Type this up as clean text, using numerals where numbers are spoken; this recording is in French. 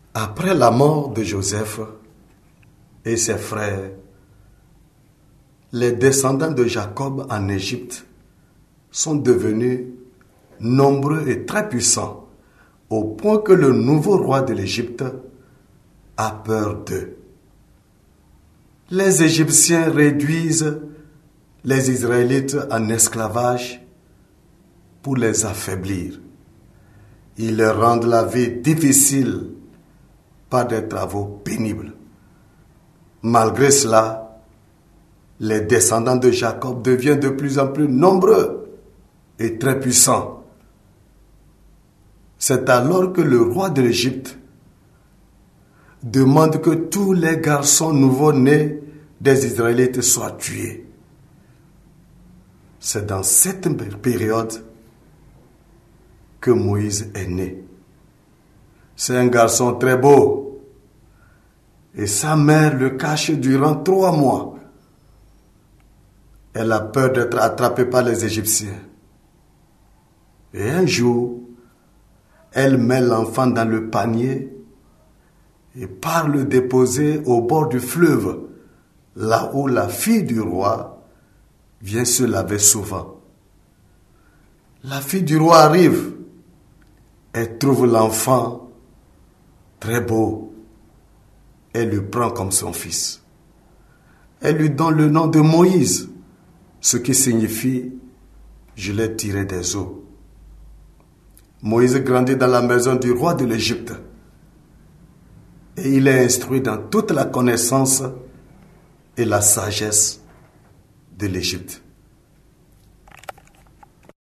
Après la mort de Joseph et ses frères, les descendants de Jacob en Égypte sont devenus nombreux et très puissants, au point que le nouveau roi de l'Égypte a peur d'eux. Les Égyptiens réduisent les Israélites en esclavage pour les affaiblir. Ils leur rendent la vie difficile par des travaux pénibles. Malgré cela, les descendants de Jacob deviennent de plus en plus nombreux et très puissants. C'est alors que le roi de l'Égypte demande que tous les garçons nouveau-nés des Israélites soient tués. C'est dans cette période que Moïse est né. C'est un garçon très beau et sa mère le cache durant 3 mois. Elle a peur d'être attrapée par les Égyptiens. Et un jour, elle met l'enfant dans le panier et part le déposer au bord du fleuve, là où la fille du roi vient se laver souvent. La fille du roi arrive. Elle trouve l'enfant très beau. Elle le prend comme son fils. Elle lui donne le nom de Moïse, ce qui signifie « je l'ai tiré des eaux ». Moïse grandit dans la maison du roi de l'Égypte et il est instruit dans toute la connaissance et la sagesse de l'Égypte.